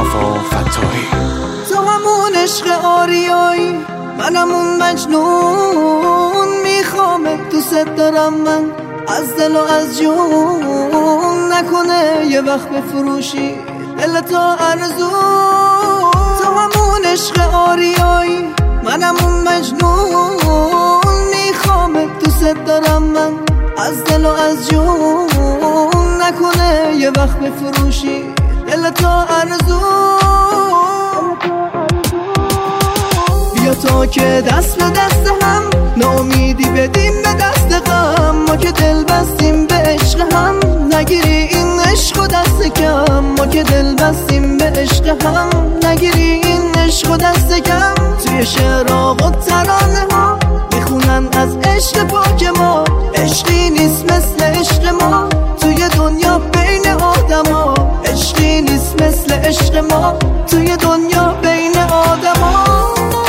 مصطفی فتاحی. تو همون عشق آریایی، منم اون مجنون، میخوامت دوست دارم من از دل و از جون، نکنه یه وقت بفروشی دل تو ارزون. تو همون عشق آریایی، منم اون مجنون، میخوامت دوست دارم من از دل و از جون، نکنه یه وقت بفروشی دل تو ارزون. بیا تا که دست به دست هم، ناامیدی بدیم به دست غم، ما که دل بستیم به عشق هم، نگیری این عشق و دست کم. ما که دل بستیم به عشق هم، نگیری این عشق و دست کم. توی شعرها و ترانه ها میخونن از عشق پاک ما، عشقی نیست مثل عشق ما توی دنیا بین آدم ها، عشقی نیست مثل عشق ما توی دنیا بین آدم ها.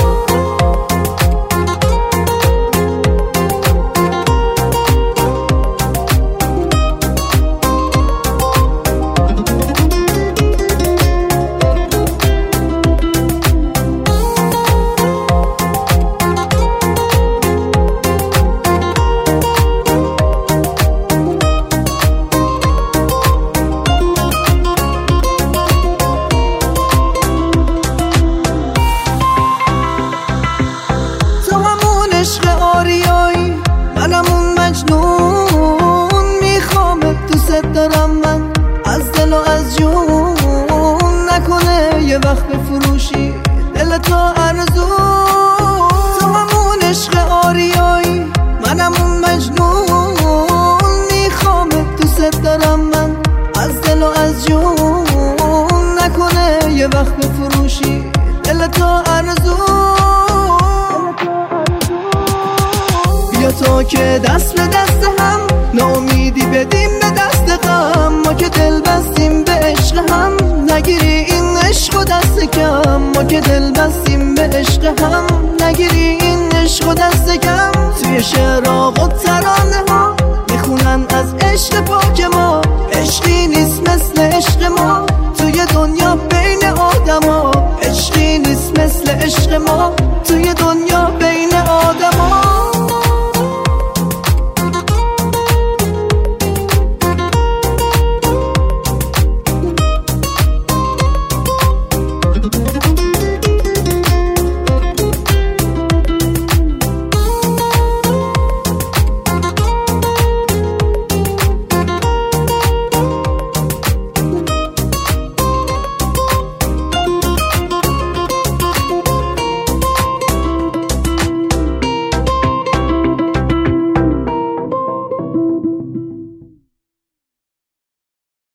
منم اون مجنون، میخوامت دوست دارم من از دل و از جون، نکنه یه وقت بفروشی دل تو ارزون. تو همون عشق آریایی، منم اون مجنون، میخوامت دوست دارم من از دل و از جون، نکنه یه وقت بفروشی دل تو ارزون. بیا تا که دست به دست هم، ناامیدی بدیم به دست غم، ما که دل بستیم به عشق هم، نگیری این عشق و دست کم. ما که دل بستیم به عشق هم، نگیری این عشق و دست کم. توی شعرها و ترانه ها میخونن از عشق پاک ما، عشقی نیست مثل عشق ما